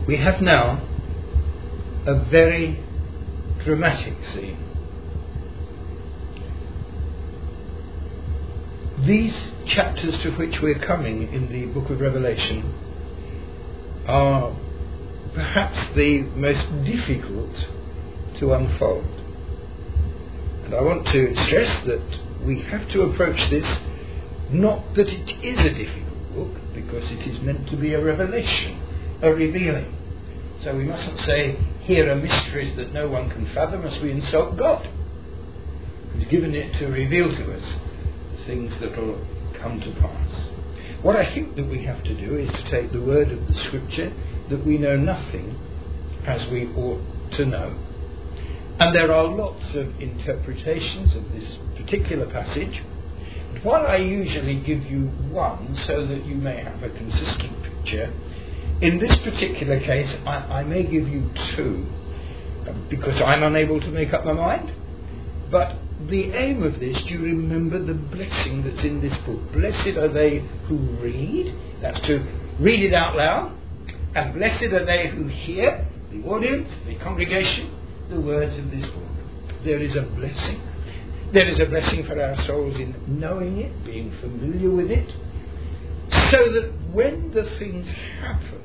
We have now a very dramatic scene. These chapters to which we're coming in the book of Revelation are perhaps the most difficult to unfold. And I want to stress that we have to approach this not that it is a difficult book, because it is meant to be a revelation, a revealing. So we mustn't say, here are mysteries that no one can fathom, as we insult God, who's given it to reveal to us the things that will come to pass. What I think that we have to do is to take the word of the Scripture that we know nothing as we ought to know. And there are lots of interpretations of this particular passage. But while I usually give you one so that you may have a consistent picture, in this particular case I may give you two, because I'm unable to make up my mind. But the aim of this, do you remember the blessing that's in this book? Blessed are they who read, that's to read it out loud, and blessed are they who hear, the audience, the congregation, the words of this book. There is a blessing. There is a blessing for our souls in knowing it, being familiar with it, so that when the things happen,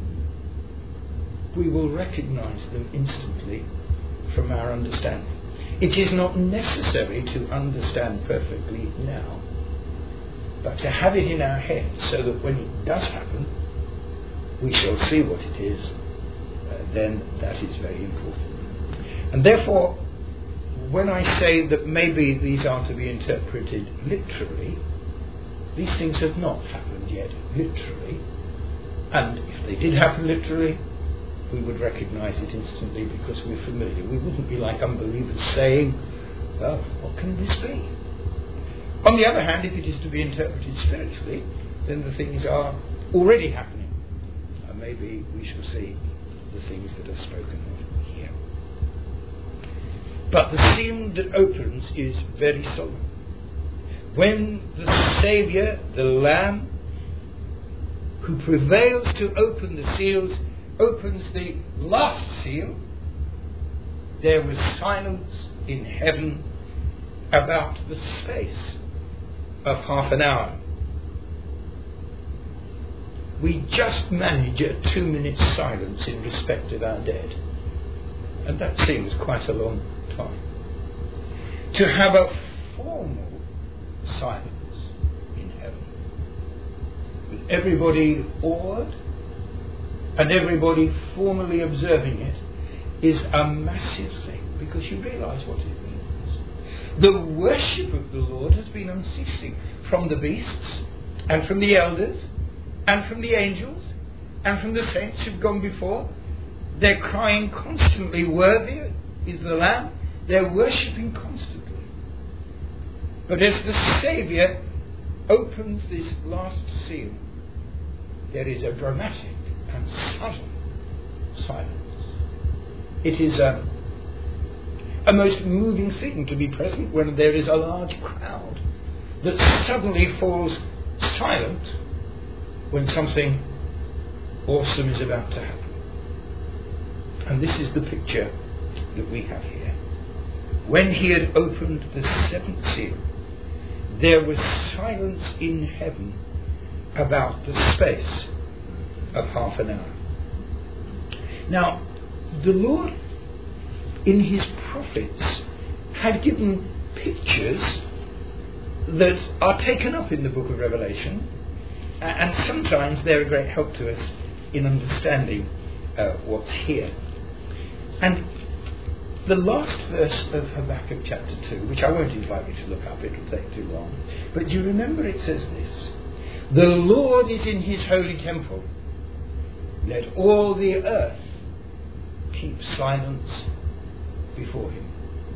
we will recognize them instantly from our understanding. It is not necessary to understand perfectly now, but to have it in our heads so that when it does happen, we shall see what it is. Then that is very important. And therefore, when I say that maybe these are to be interpreted literally, these things have not happened yet literally. And if they did happen literally, we would recognize it instantly because we're familiar. We wouldn't be like unbelievers saying, well, what can this be? On the other hand, if it is to be interpreted spiritually, then the things are already happening. And maybe we shall see the things that are spoken of here. But the scene that opens is very solemn. When the Saviour, the Lamb, who prevails to open the seals, opens the last seal, there was silence in heaven about the space of half an hour. We just manage a 2-minute silence in respect of our dead. And that seems quite a long time. To have a formal silence in heaven, with everybody awed and everybody formally observing it, is a massive thing, because you realise what it means. The worship of the Lord has been unceasing from the beasts and from the elders and from the angels and from the saints who've gone before. They're crying constantly, worthy is the Lamb. They're worshipping constantly. But as the Saviour opens this last seal, there is a dramatic and sudden silence. It is a most moving thing to be present when there is a large crowd that suddenly falls silent when something awesome is about to happen. And this is the picture that we have here. When he had opened the 7th seal, there was silence in heaven about the space of half an hour. Now, the Lord, in his prophets, had given pictures that are taken up in the book of Revelation, and sometimes they're a great help to us in understanding what's here. And the last verse of Habakkuk chapter 2, which I won't invite you to look up, it'll take too long, but do you remember it says this: the Lord is in his holy temple, let all the earth keep silence before him.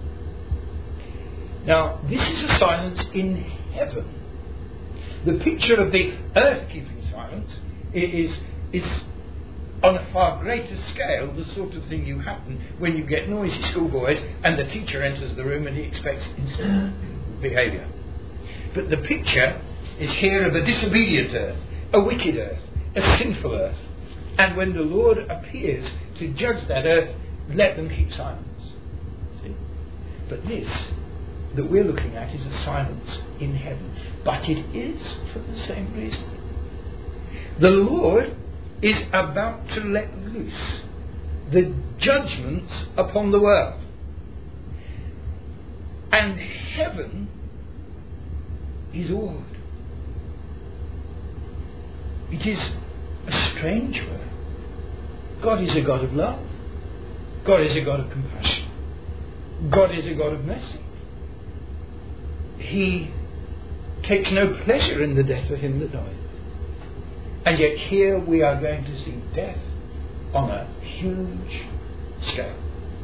Now, this is a silence in heaven. The picture of the earth keeping silence is on a far greater scale the sort of thing you happen when you get noisy schoolboys and the teacher enters the room and he expects instant behaviour. But the picture is here of a disobedient earth, a wicked earth, a sinful earth. And when the Lord appears to judge that earth, let them keep silence. See? But this that we're looking at is a silence in heaven. But it is for the same reason. The Lord is about to let loose the judgments upon the world. And heaven is awed. It is a strange word. God is a God of love. God is a God of compassion. God is a God of mercy. He takes no pleasure in the death of him that died. And yet here we are going to see death on a huge scale.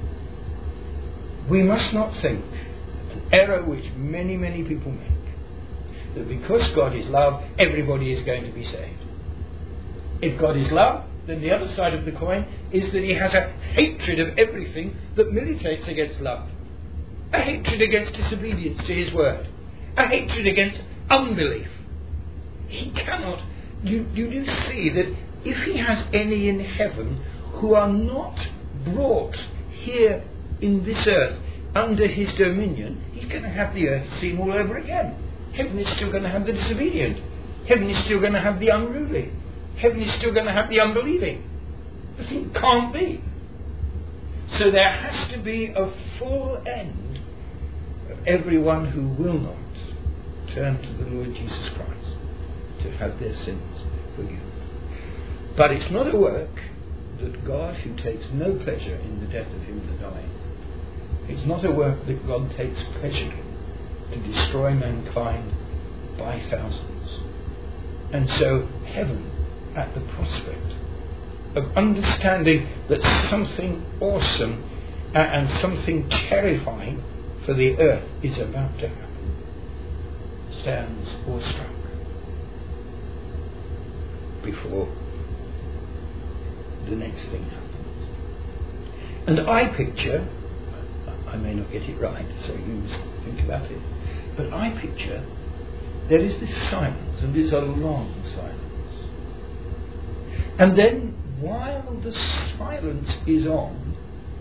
We must not think, an error which many, many people make, that because God is love, everybody is going to be saved. If God is love, then the other side of the coin is that he has a hatred of everything that militates against love. A hatred against disobedience to his word. A hatred against unbelief. He cannot... You do see that if he has any in heaven who are not brought here in this earth under his dominion, he's going to have the earth seen all over again. Heaven is still going to have the disobedient. Heaven is still going to have the unruly. Heaven is still going to have the unbelieving. The thing can't be. So there has to be a full end of everyone who will not turn to the Lord Jesus Christ to have their sins forgiven. But it's not a work that God, who takes no pleasure in the death of him that died, it's not a work that God takes pleasure in to destroy mankind by thousands. And so heaven, at the prospect of understanding that something awesome and something terrifying for the earth is about to happen, stands awestruck before the next thing happens. And I picture, I may not get it right, so you think about it, but I picture there is this silence, and it's a long silence. And then, while the silence is on,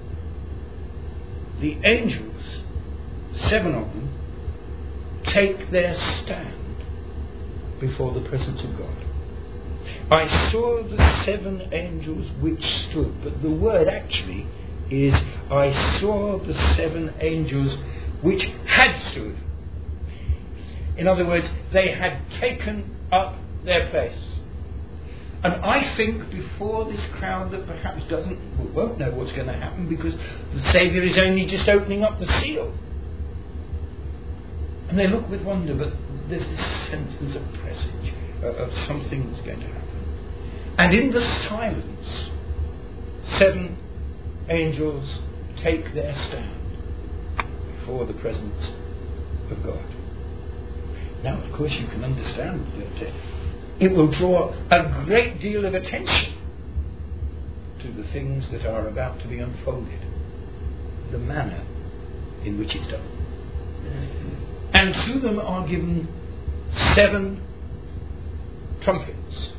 the angels, 7 of them, take their stand before the presence of God. I saw the 7 angels which stood, but the word actually is, I saw the 7 angels which had stood. In other words, they had taken up their place. And I think before this crowd that perhaps won't know what's going to happen, because the Saviour is only just opening up the seal. And they look with wonder, but there's this sense, there's a presage of something that's going to happen. And in the silence, 7 angels take their stand before the presence of God. Now, of course, you can understand that it will draw a great deal of attention to the things that are about to be unfolded, the manner in which it's done. And to them are given 7 trumpets.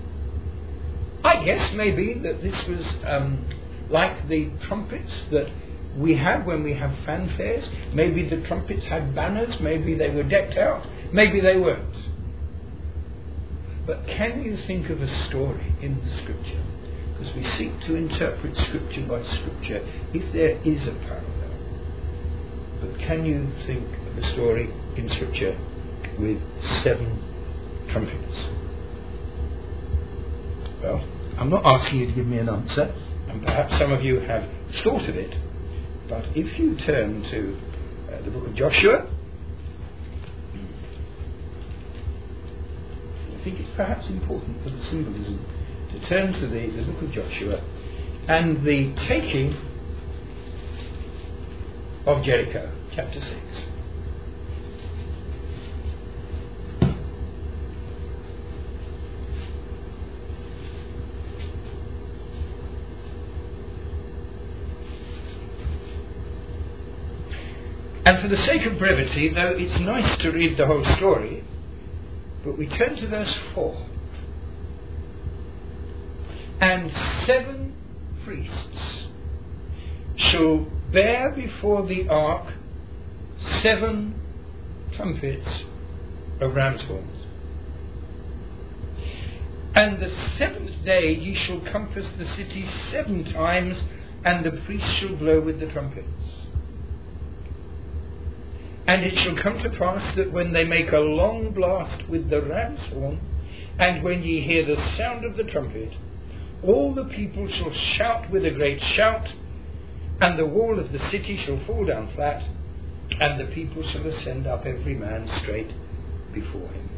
I guess maybe that this was like the trumpets that we have when we have fanfares. Maybe the trumpets had banners, maybe they were decked out, maybe they weren't. But can you think of a story in the Scripture? Because we seek to interpret Scripture by Scripture, if there is a parallel. But can you think of a story in Scripture with 7 trumpets? Well, I'm not asking you to give me an answer, and perhaps some of you have thought of it, but if you turn to the book of Joshua, I think it's perhaps important for the symbolism to turn to the book of Joshua and the taking of Jericho, chapter 6. And for the sake of brevity, though it's nice to read the whole story, but we turn to verse 4. And 7 priests shall bear before the ark 7 trumpets of ram's horns. And the 7th day ye shall compass the city 7 times, and the priests shall blow with the trumpets. And it shall come to pass that when they make a long blast with the ram's horn, and when ye hear the sound of the trumpet, all the people shall shout with a great shout, and the wall of the city shall fall down flat, and the people shall ascend up every man straight before him.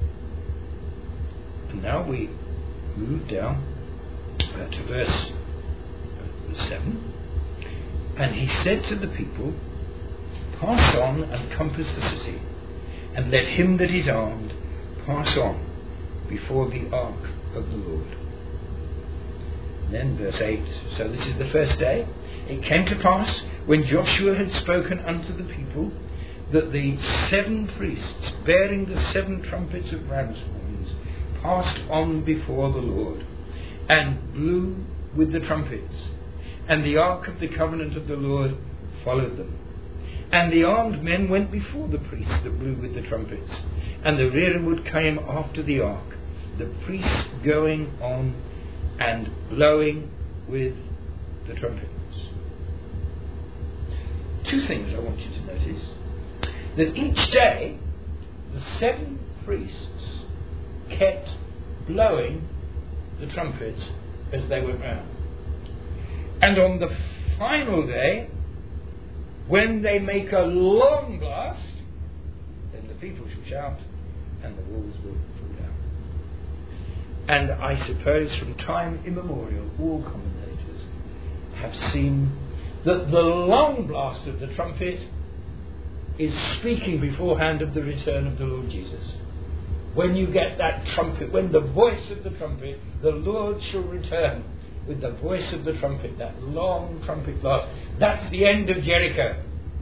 And now we move down to verse 7. And he said to the people, pass on and compass the city, and let him that is armed pass on before the ark of the Lord. And then verse 8, so this is the first day. It came to pass, when Joshua had spoken unto the people, that the 7 priests, bearing the 7 trumpets of ram's horns, passed on before the Lord, and blew with the trumpets. And the ark of the covenant of the Lord followed them. And the armed men went before the priests that blew with the trumpets. And the rearward came after the ark, the priests going on and blowing with the trumpets. 2 things I want you to notice. That each day, the 7 priests kept blowing the trumpets as they went round. And on the final day, when they make a long blast, then the people shall shout and the walls will fall down. And I suppose from time immemorial, all commentators have seen that the long blast of the trumpet is speaking beforehand of the return of the Lord Jesus. When you get that trumpet, when the voice of the trumpet, the Lord shall return with the voice of the trumpet, that long trumpet blast. That's the end of Jericho.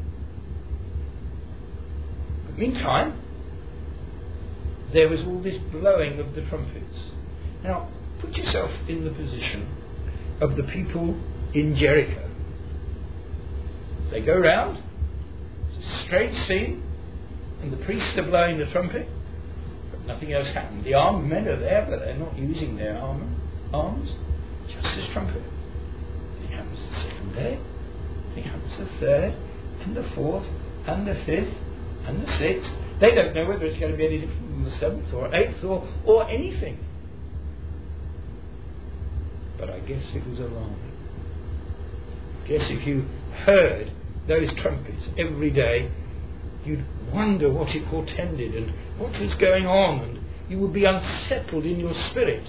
But meantime, there was all this blowing of the trumpets. Now, put yourself in the position of the people in Jericho. They go round, it's a strange scene, and the priests are blowing the trumpet, but nothing else happened. The armed men are there, but they're not using their arms, just this trumpet. It happens the 2nd day, it happens the 3rd, and the 4th, and the 5th, and the 6th. They don't know whether it's going to be any different from the 7th or 8th or anything. But I guess it was alarming. I guess if you heard those trumpets every day, you'd wonder what it portended and what was going on, and you would be unsettled in your spirit.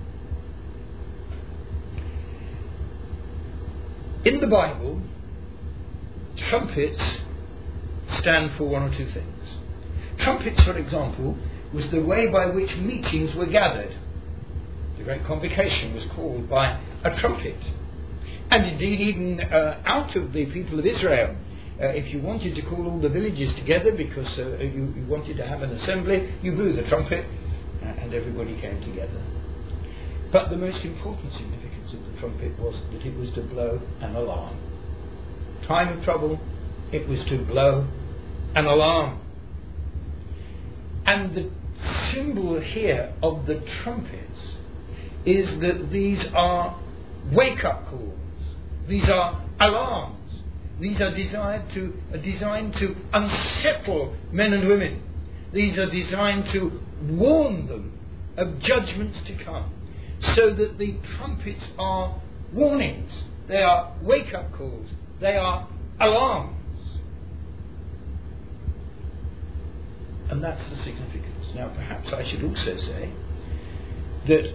In the Bible, trumpets stand for 1 or 2 things. Trumpets, for example, was the way by which meetings were gathered. The Great Convocation was called by a trumpet. And indeed, even out of the people of Israel, if you wanted to call all the villages together because you wanted to have an assembly, you blew the trumpet and everybody came together. But the most important significance of the trumpet was that it was to blow an alarm. Time of trouble, it was to blow an alarm. And the symbol here of the trumpets is that these are wake-up calls. These are alarms. These are designed to unsettle men and women. These are designed to warn them of judgments to come. So that the trumpets are warnings. They are wake-up calls. They are alarms. And that's the significance. Now, perhaps I should also say that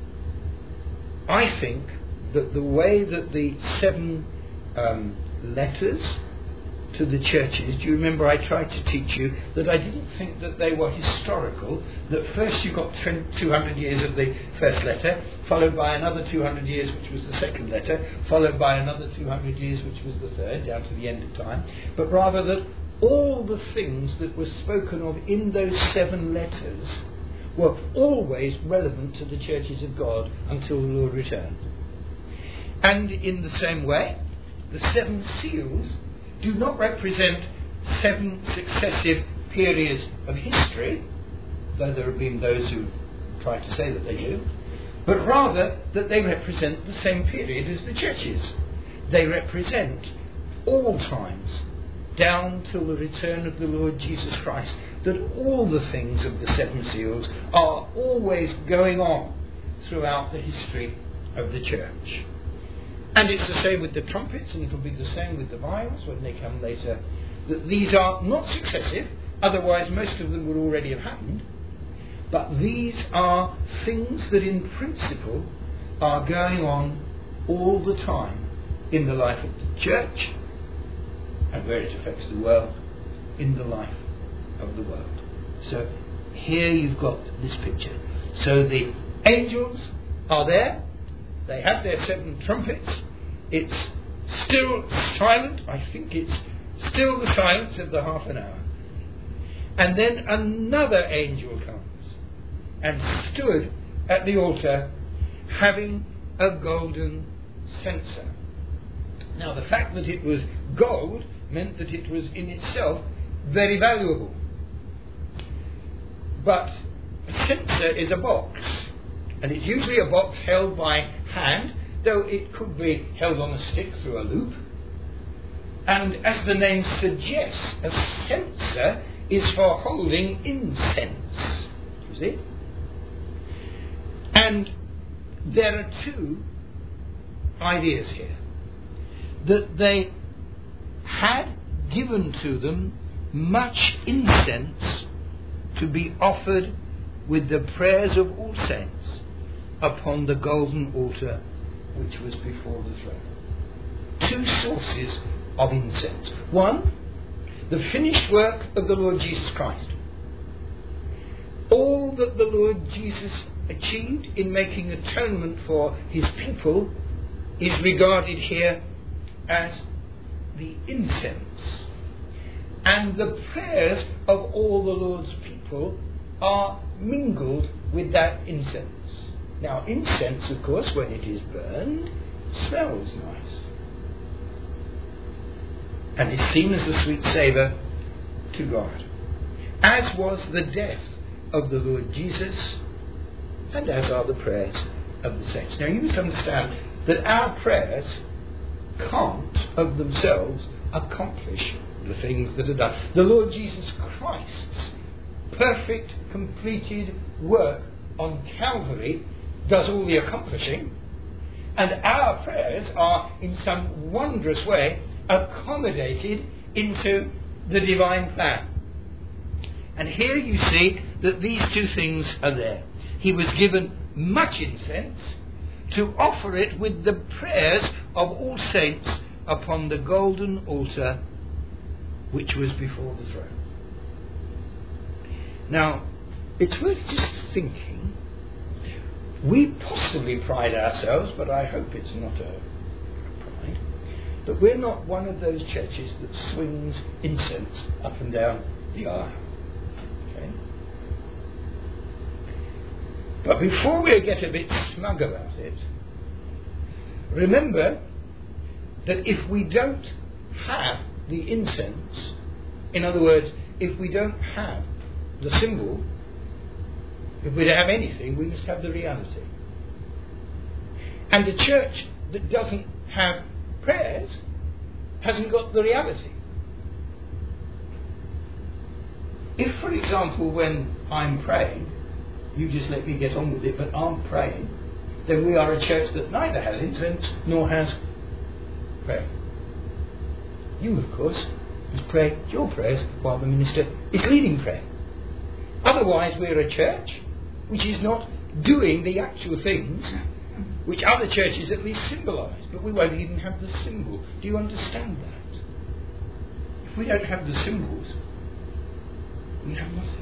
I think that the way that the 7 letters to the churches, do you remember I tried to teach you that I didn't think that they were historical, that first you got 200 years of the first letter, followed by another 200 years which was the second letter, followed by another 200 years which was the third, down to the end of time, but rather that all the things that were spoken of in those 7 letters were always relevant to the churches of God until the Lord returned. And in the same way, the 7 seals do not represent 7 successive periods of history, though there have been those who try to say that they do, but rather that they represent the same period as the churches. They represent all times, down till the return of the Lord Jesus Christ, that all the things of the 7 seals are always going on throughout the history of the church. And it's the same with the trumpets, and it'll be the same with the vials when they come later, that these are not successive, otherwise most of them would already have happened, but these are things that in principle are going on all the time in the life of the church, and where it affects the world, in the life of the world. So here you've got this picture. So the angels are there, they have their 7 trumpets, it's still silent, I think it's still the silence of the half an hour. And then another angel comes and stood at the altar having a golden censer. Now the fact that it was gold meant that it was in itself very valuable. But a censer is a box, and it's usually a box held by hand, though it could be held on a stick through a loop. And as the name suggests, a censer is for holding incense. You see? And there are 2 ideas here. That they had given to them much incense to be offered with the prayers of all saints upon the golden altar which was before the throne. 2 sources of incense. One, the finished work of the Lord Jesus Christ. All that the Lord Jesus achieved in making atonement for his people is regarded here as the incense. And the prayers of all the Lord's people are mingled with that incense. Now, incense, of course, when it is burned, smells nice. And is seen as a sweet savour to God. As was the death of the Lord Jesus, and as are the prayers of the saints. Now, you must understand that our prayers can't, of themselves, accomplish the things that are done. The Lord Jesus Christ's perfect, completed work on Calvary does all the accomplishing, and our prayers are in some wondrous way accommodated into the divine plan. And here you see that these 2 things are there. He was given much incense to offer it with the prayers of all saints upon the golden altar which was before the throne. Now, it's worth just thinking. We possibly pride ourselves, but I hope it's not a pride, but we're not one of those churches that swings incense up and down the aisle. Okay? But before we get a bit smug about it, remember that if we don't have the incense, in other words, if we don't have the symbol, if we don't have anything, we must have the reality. And a church that doesn't have prayers hasn't got the reality. If, for example, when I'm praying, you just let me get on with it, but I'm praying, then we are a church that neither has incense nor has prayer. You, of course, must pray your prayers while the minister is leading prayer. Otherwise, we're a church which is not doing the actual things which other churches at least symbolise, but we won't even have the symbol. Do you understand that? If we don't have the symbols, we have nothing.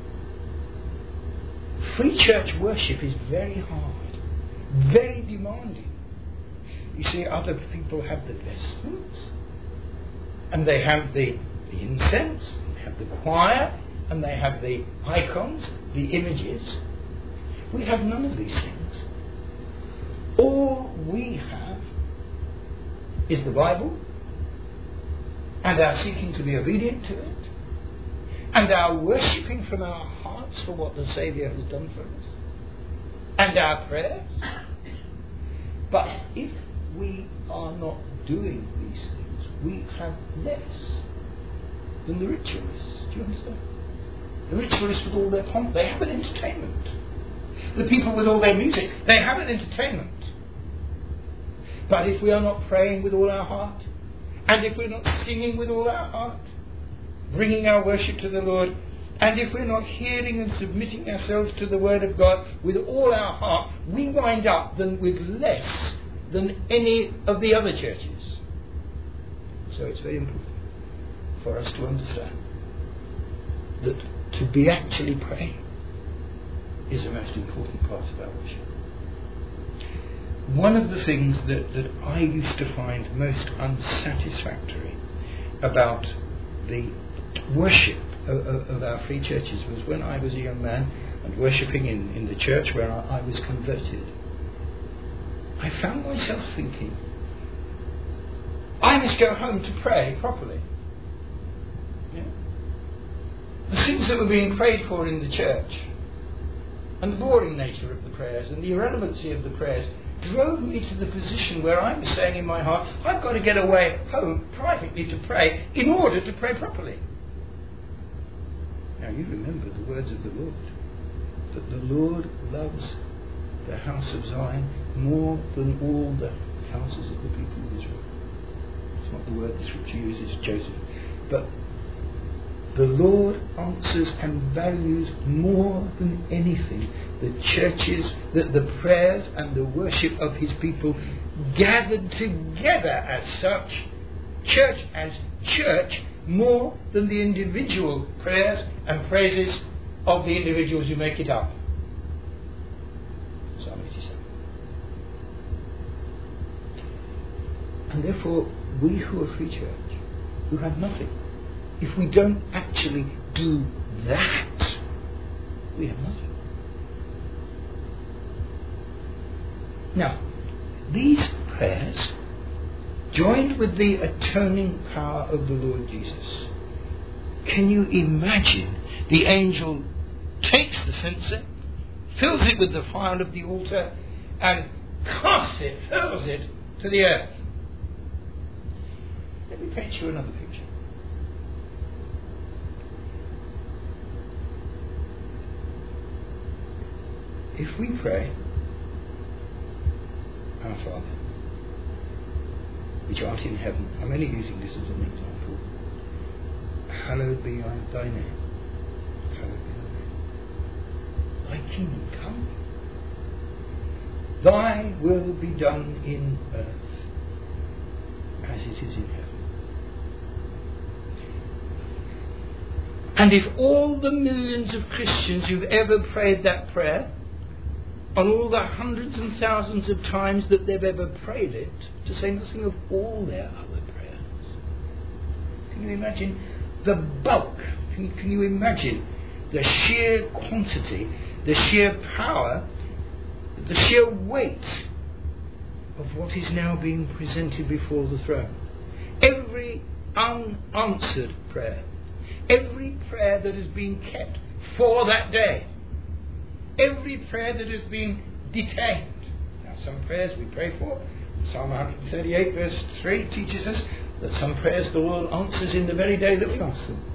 Free church worship is very hard, very demanding. You see, other people have the vestments, and they have the incense, they have the choir, and they have the icons, the images. We have none of these things. All we have is the Bible, and our seeking to be obedient to it, and our worshipping from our hearts for what the Saviour has done for us, and our prayers. But if we are not doing these things, we have less than the ritualists. Do you understand? The ritualists with all their pomp, they have an entertainment. The people with all their music, they have an entertainment. But if we are not praying with all our heart, and if we're not singing with all our heart, bringing our worship to the Lord, and if we're not hearing and submitting ourselves to the Word of God with all our heart, we wind up with less than any of the other churches. So it's very important for us to understand that to be actually praying is the most important part of our worship. One of the things that I used to find most unsatisfactory about the worship of our free churches was when I was a young man and worshipping in the church where I was converted. I found myself thinking, I must go home to pray properly. Yeah? The things that were being prayed for in the church, and the boring nature of the prayers, and the irrelevancy of the prayers, drove me to the position where I was saying in my heart, I've got to get away home privately to pray in order to pray properly. Now you remember the words of the Lord, that the Lord loves the house of Zion more than all the houses of the people of Israel. It's not the word the scripture uses, Joseph. But the Lord answers and values more than anything the churches, the prayers and the worship of his people gathered together as such, church as church, more than the individual prayers and praises of the individuals who make it up. Psalm 87. And therefore, we who are free church, who have nothing, if we don't actually do that, we have nothing. Now, these prayers, joined with the atoning power of the Lord Jesus, can you imagine the angel takes the censer, fills it with the fire of the altar, and casts it, hurls it to the earth? Let me paint you another picture. If we pray, Our Father, which art in heaven, I'm only using this as an example, hallowed be thy name. Hallowed be thy name. Thy kingdom come. Thy will be done in earth as it is in heaven. And if all the millions of Christians who've ever prayed that prayer, on all the hundreds and thousands of times that they've ever prayed it, to say nothing of all their other prayers, can you imagine the bulk? Can you imagine the sheer quantity, the sheer power, the sheer weight of what is now being presented before the throne? Every unanswered prayer, every prayer that has been kept for that day, every prayer that has been detained. Now, some prayers we pray for. Psalm 138 verse 3 teaches us that some prayers the Lord answers in the very day that we ask them.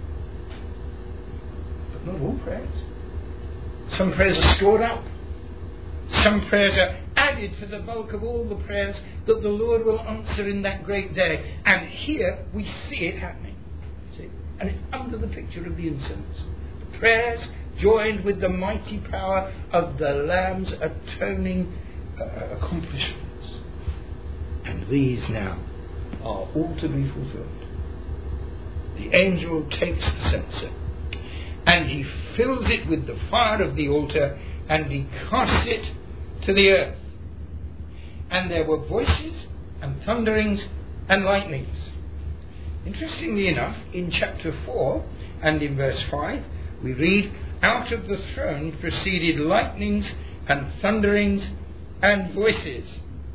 But not all prayers. Some prayers are stored up. Some prayers are added to the bulk of all the prayers that the Lord will answer in that great day. And here we see it happening. See? And it's under the picture of the incense. The prayers joined with the mighty power of the Lamb's atoning accomplishments. And these now are all to be fulfilled. The angel takes the censer and he fills it with the fire of the altar and he casts it to the earth. And there were voices and thunderings and lightnings. Interestingly enough, in chapter 4 and in verse 5, We read, out of the throne proceeded lightnings and thunderings and voices.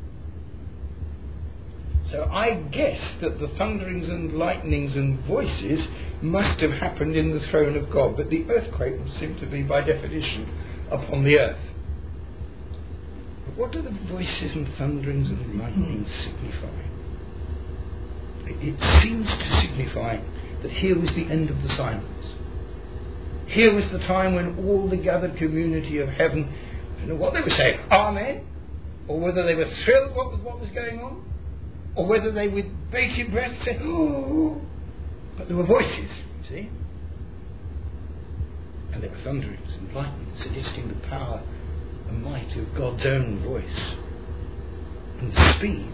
So I guess that the thunderings and lightnings and voices must have happened in the throne of God, but the earthquake would seem to be, by definition, upon the earth. But what do the voices and thunderings and lightnings signify? It seems to signify that here was the end of the silence. Here was the time when all the gathered community of heaven, I don't know what they were saying, Amen, or whether they were thrilled with what was going on, or whether they with bated breath said, oh, but there were voices, you see. And there were thunderings and lightnings, suggesting the power and might of God's own voice, and the speed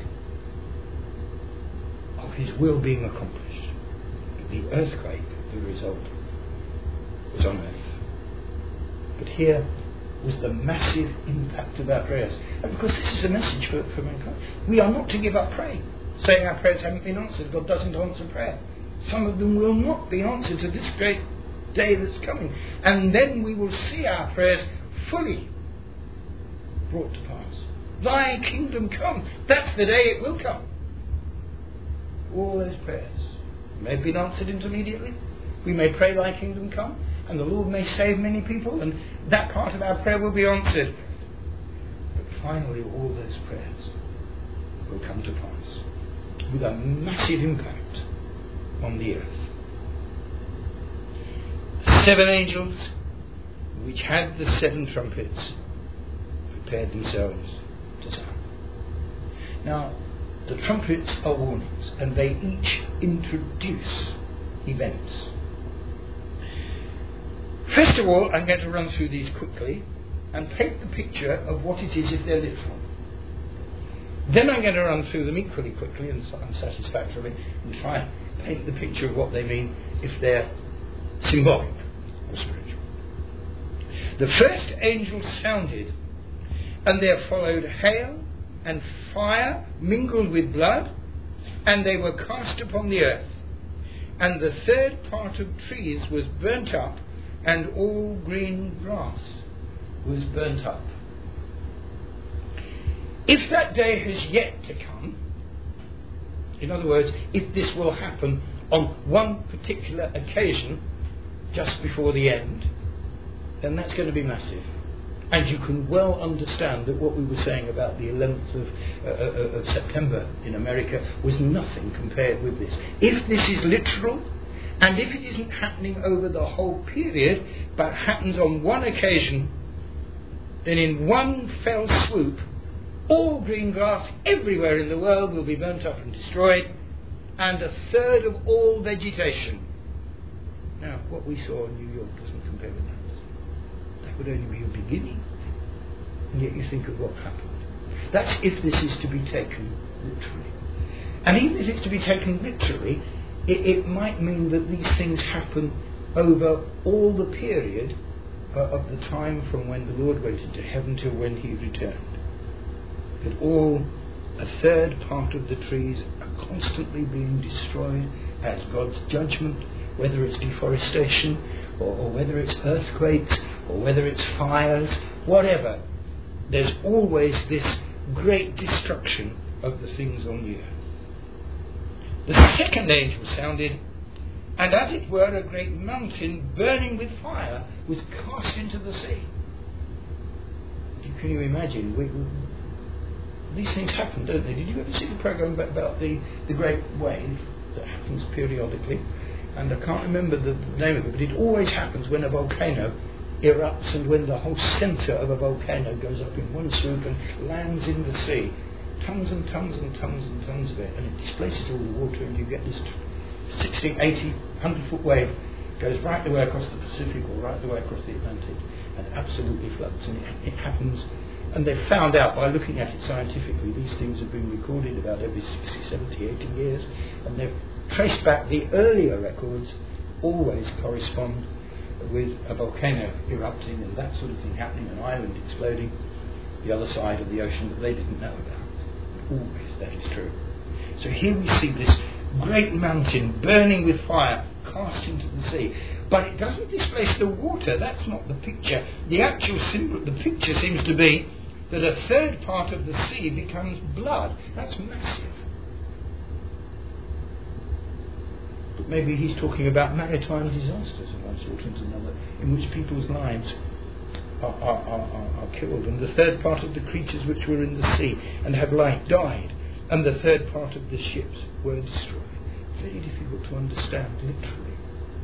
of his will being accomplished. The earthquake, the result, was on earth. But here was the massive impact of our prayers. And because this is a message for mankind, we are not to give up praying, saying our prayers haven't been answered. God doesn't answer prayer. Some of them will not be answered to this great day that's coming. And then we will see our prayers fully brought to pass. Thy kingdom come. That's the day it will come. All those prayers may have been answered intermediately. We may pray thy kingdom come, and the Lord may save many people, and that part of our prayer will be answered. But finally all those prayers will come to pass with a massive impact on the earth. 7 angels which had the 7 trumpets prepared themselves to sound. Now, the trumpets are warnings, and they each introduce events. First of all, I'm going to run through these quickly and paint the picture of what it is if they're literal. Then I'm going to run through them equally quickly and satisfactorily and try and paint the picture of what they mean if they're symbolic or spiritual. The first angel sounded, and there followed hail and fire mingled with blood, and they were cast upon the earth. And the third part of trees was burnt up, and all green grass was burnt up. If that day has yet to come, in other words, if this will happen on one particular occasion, just before the end, then that's going to be massive. And you can well understand that what we were saying about the 11th of September in America was nothing compared with this. If this is literal, and if it isn't happening over the whole period, but happens on one occasion, then in one fell swoop, all green grass everywhere in the world will be burnt up and destroyed, and a third of all vegetation. Now, what we saw in New York doesn't compare with that. That would only be a beginning. And yet you think of what happened. That's if this is to be taken literally. And even if it's to be taken literally, it might mean that these things happen over all the period of the time from when the Lord went into heaven till when he returned. That a third part of the trees are constantly being destroyed as God's judgment, whether it's deforestation or whether it's earthquakes or whether it's fires, whatever. There's always this great destruction of the things on the earth. The second angel sounded, and as it were a great mountain burning with fire was cast into the sea. Can you imagine? These things happen, don't they? Did you ever see the programme about the great wave that happens periodically? And I can't remember the name of it, but it always happens when a volcano erupts and when the whole centre of a volcano goes up in one swoop and lands in the sea. Tons and tons and tons and tons of it, and it displaces all the water, and you get this 60, 80, 100-foot wave, goes right the way across the Pacific or right the way across the Atlantic, and absolutely floods. And it happens, and they've found out by looking at it scientifically, these things have been recorded about every 60, 70, 80 years, and they've traced back the earlier records, always correspond with a volcano erupting and that sort of thing happening, an island exploding, the other side of the ocean that they didn't know about. Always that is true. So here we see this great mountain burning with fire cast into the sea. But it doesn't displace the water. That's not the picture. The actual symbol, the picture seems to be that a third part of the sea becomes blood. That's massive. But maybe he's talking about maritime disasters of one sort and another, in which people's lives are killed, and the third part of the creatures which were in the sea and have life died, and the third part of the ships were destroyed. Very difficult to understand literally.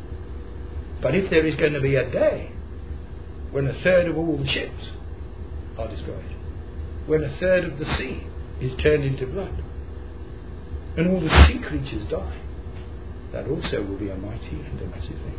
But if there is going to be a day when a third of all the ships are destroyed, when a third of the sea is turned into blood, and all the sea creatures die, that also will be a mighty and a massive thing.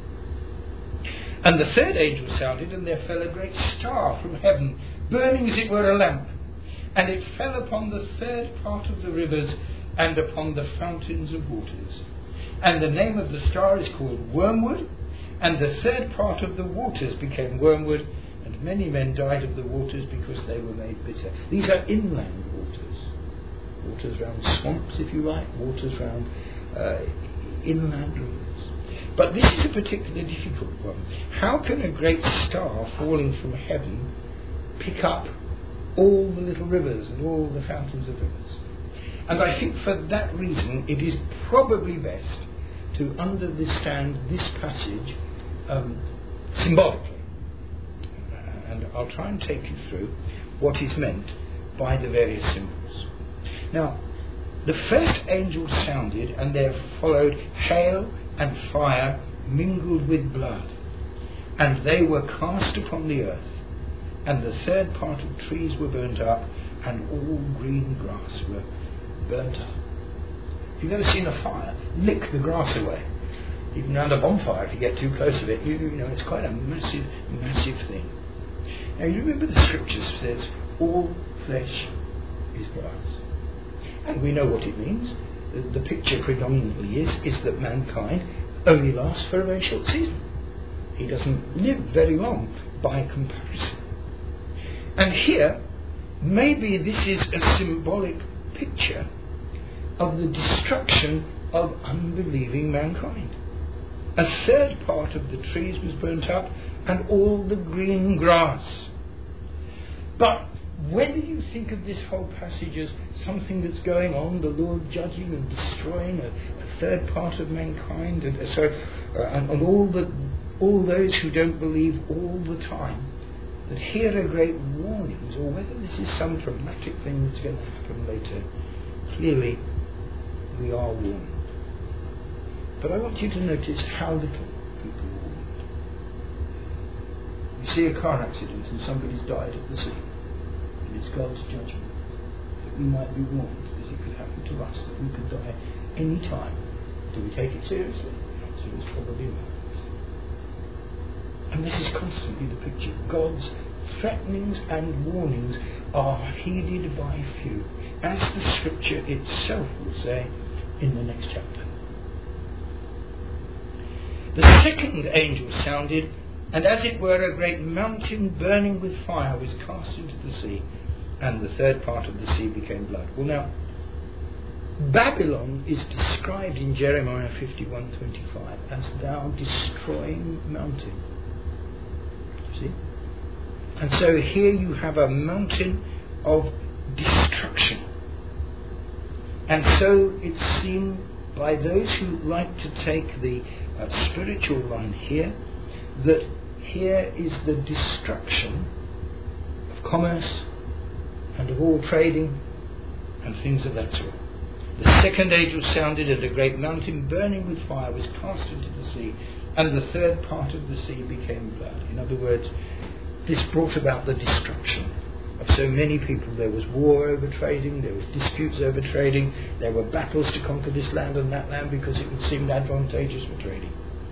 And the third angel sounded, and there fell a great star from heaven, burning as it were a lamp. And it fell upon the third part of the rivers and upon the fountains of waters. And the name of the star is called Wormwood, and the third part of the waters became wormwood, and many men died of the waters because they were made bitter. These are inland waters. Waters round swamps, if you like, waters round inland rivers. But this is a particularly difficult one. How can a great star falling from heaven pick up all the little rivers and all the fountains of rivers? And I think for that reason it is probably best to understand this passage symbolically. And I'll try and take you through what is meant by the various symbols. Now, the first angel sounded, and there followed hail and fire mingled with blood, and they were cast upon the earth, and the third part of trees were burnt up, and all green grass were burnt up. If you've ever seen a fire lick the grass away, even around a bonfire, if you get too close to it, you know it's quite a massive, massive thing. Now you remember the scriptures says, all flesh is grass. And we know what it means. The picture predominantly is that mankind only lasts for a very short season. He doesn't live very long by comparison. And here, maybe this is a symbolic picture of the destruction of unbelieving mankind. A third part of the trees was burnt up, and all the green grass. But whether you think of this whole passage as something that's going on, the Lord judging and destroying a third part of mankind, and all those who don't believe all the time, that here are great warnings, or whether this is some dramatic thing that's going to happen later, clearly we are warned. But I want you to notice how little people are warned. You see a car accident and somebody's died at the scene. It's God's judgment, that we might be warned that it could happen to us, that we could die any time. Do we take it seriously? The answer is probably not. And this is constantly the picture. God's threatenings and warnings are heeded by few, as the scripture itself will say in the next chapter. The second angel sounded, and as it were a great mountain burning with fire was cast into the sea, and the third part of the sea became blood. Well, now, Babylon is described in Jeremiah 51:25 as thou destroying mountain. See? And so here you have a mountain of destruction. And so it's seen by those who like to take the spiritual line here, that here is the destruction of commerce and of all trading and things of that sort. The second angel sounded, and a great mountain burning with fire was cast into the sea, and the third part of the sea became blood. In other words, this brought about the destruction of so many people. There was war over trading, there was disputes over trading, there were battles to conquer this land and that land because it would seem advantageous for trading.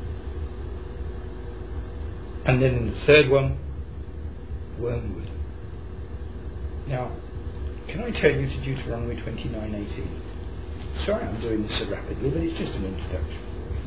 And then in the third one, wormwood. Now, can I turn you to Deuteronomy 29:18? Sorry I'm doing this so rapidly, but it's just an introduction.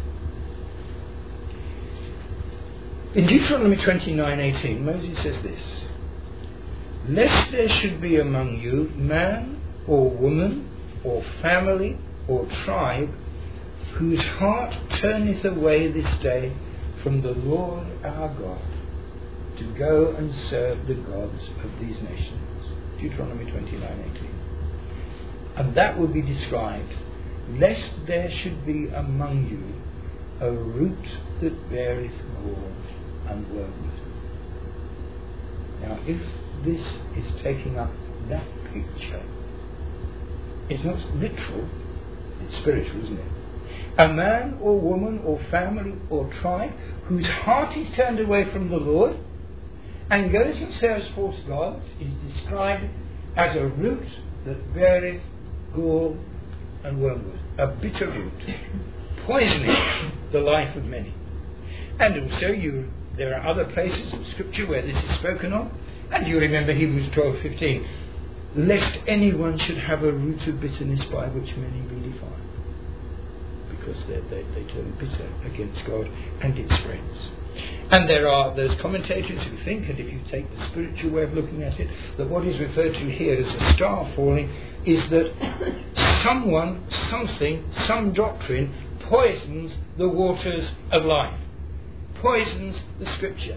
In Deuteronomy 29:18, Moses says this: lest there should be among you man or woman or family or tribe whose heart turneth away this day from the Lord our God, to go and serve the gods of these nations. Deuteronomy 29:18. And that will be described, lest there should be among you a root that beareth gall and wormwood. Now, if this is taking up that picture, it's not literal, it's spiritual, isn't it? A man or woman or family or tribe whose heart is turned away from the Lord and goes and serves false gods is described as a root that beareth gall and wormwood, a bitter root, poisoning the life of many. And also there are other places of Scripture where this is spoken of, and you remember Hebrews 12:15, lest anyone should have a root of bitterness by which many be defiled, because they turn bitter against God and its friends. And there are those commentators who think, and if you take the spiritual way of looking at it, that what is referred to here as a star falling is that someone, something, some doctrine poisons the waters of life, poisons the Scripture.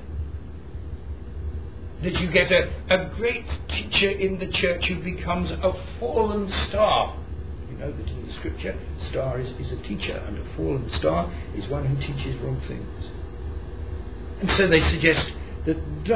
That you get a great teacher in the church who becomes a fallen star. You know that in the Scripture, a star is a teacher, and a fallen star is one who teaches wrong things. And so they suggest that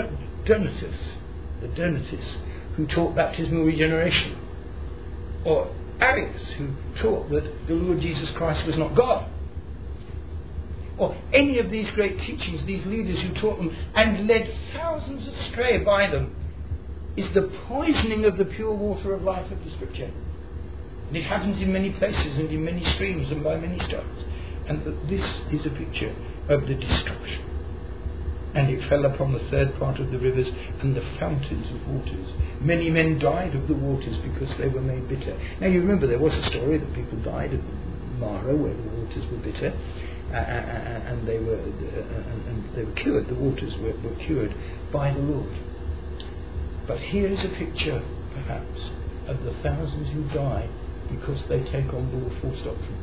Donatists, who taught baptismal regeneration, or Arius, who taught that the Lord Jesus Christ was not God, or any of these great teachings, these leaders who taught them and led thousands astray by them, is the poisoning of the pure water of life of the Scripture. And it happens in many places and in many streams and by many stars. And that this is a picture of the destruction. And it fell upon the third part of the rivers and the fountains of waters. Many men died of the waters because they were made bitter. Now you remember there was a story that people died at Mara where the waters were bitter, and they were cured. The waters were cured by the Lord. But here is a picture, perhaps, of the thousands who die because they take on board false doctrine.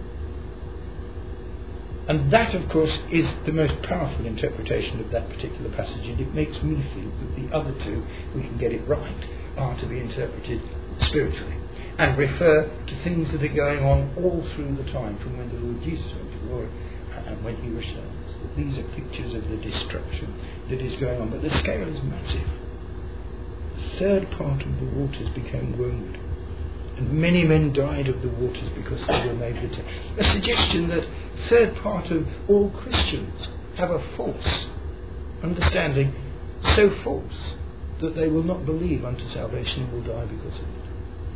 And that, of course, is the most powerful interpretation of that particular passage, and it makes me think that the other two, we can get it right, are to be interpreted spiritually and refer to things that are going on all through the time from when the Lord Jesus went to glory and when he returns. That these are pictures of the destruction that is going on, but the scale is massive. A third part of the waters became wormwood, and many men died of the waters because they were made bitter. A suggestion that a third part of all Christians have a false understanding, so false that they will not believe unto salvation and will die because of it.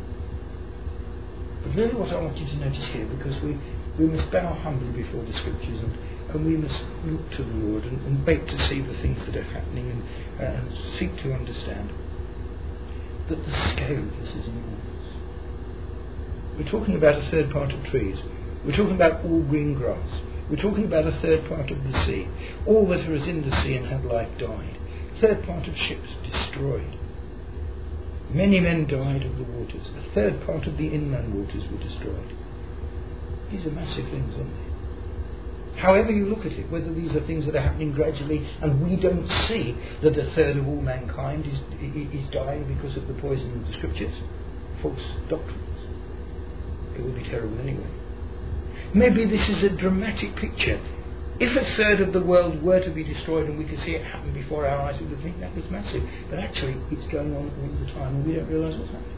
But really what I want you to notice here, because we must bow humbly before the Scriptures and we must look to the Lord and wait to see the things that are happening and seek to understand that the scale of this is enormous. We're talking about a third part of trees. We're talking about all green grass. We're talking about a third part of the sea. All that was in the sea and had life died. Third part of ships destroyed. Many men died of the waters. A third part of the inland waters were destroyed. These are massive things, aren't they? However you look at it, whether these are things that are happening gradually and we don't see that a third of all mankind is dying because of the poison of the Scriptures, false doctrines, it will be terrible anyway. Maybe this is a dramatic picture. If a third of the world were to be destroyed and we could see it happen before our eyes, we would think that was massive. But actually, it's going on all the time and we don't realise what's happening.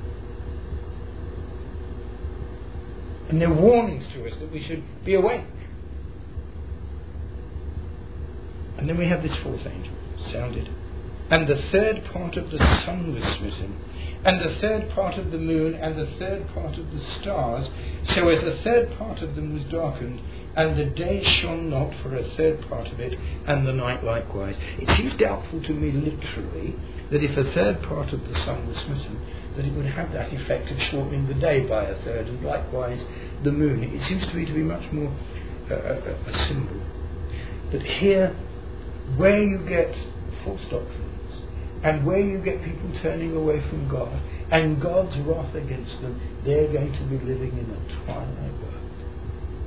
And there are warnings to us that we should be awake. And then we have this fourth angel sounded. And the third part of the sun was smitten, and the third part of the moon, and the third part of the stars, so as the third part of them was darkened, and the day shone not for a third part of it, and the night likewise. It seems doubtful to me literally that if a third part of the sun was smitten, that it would have that effect of shortening the day by a third, and likewise the moon. It seems to me to be much more a symbol. But here, where you get false doctrines, and where you get people turning away from God, and God's wrath against them, they're going to be living in a twilight world.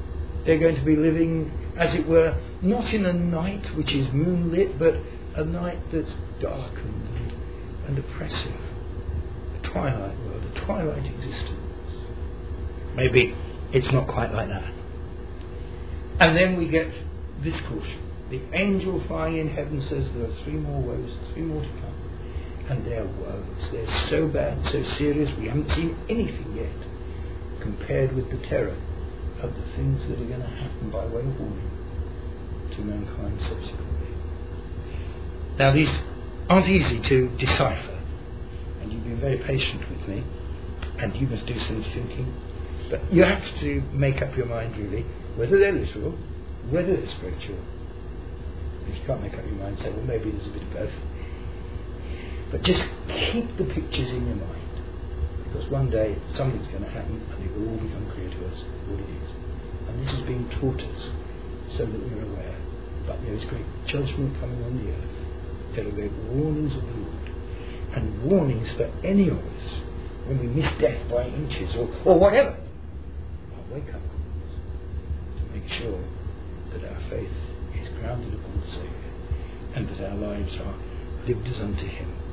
They're going to be living, as it were, not in a night which is moonlit, but a night that's darkened and oppressive. A twilight world, a twilight existence. Maybe it's not quite like that. And then we get this caution. The angel flying in heaven says there are 3 more woes, 3 more to come. And they're woes. They're so bad, so serious, we haven't seen anything yet compared with the terror of the things that are going to happen by way of warning to mankind subsequently. Now these aren't easy to decipher, and you've been very patient with me, and you must do some thinking, but you have to make up your mind really, whether they're literal, whether they're spiritual. If you can't make up your mind, say, well, maybe there's a bit of both. But just keep the pictures in your mind, because one day something's going to happen and it will all become clear to us what it is. And this is being taught us so that we're aware. But there is great judgment coming on the earth. There are great warnings of the Lord, and warnings for any of us when we miss death by inches or whatever. Our wake-up calls to make sure that our faith is grounded upon the Saviour and that our lives are lived as unto Him.